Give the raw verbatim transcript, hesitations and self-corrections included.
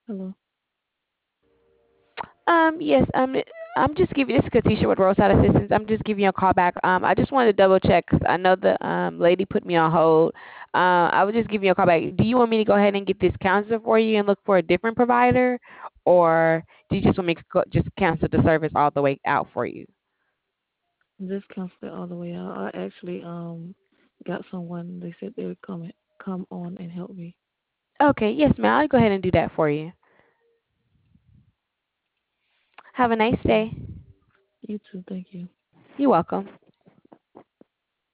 Hello. Um, yes, um, I'm just giving this is Katisha with Roadside Assistance. I'm just giving you a call back. Um, I just wanted to double check 'cause I know the um lady put me on hold. Uh, I was just giving you a call back. Do you want me to go ahead and get this canceled for you and look for a different provider, or do you just want me to go, just cancel the service all the way out for you? Just cancel it all the way out. I actually um got someone. They said they would come and- come on and help me. Okay, yes, ma'am. I'll go ahead and do that for you. Have a nice Okay. day. You too. Thank you. You're welcome.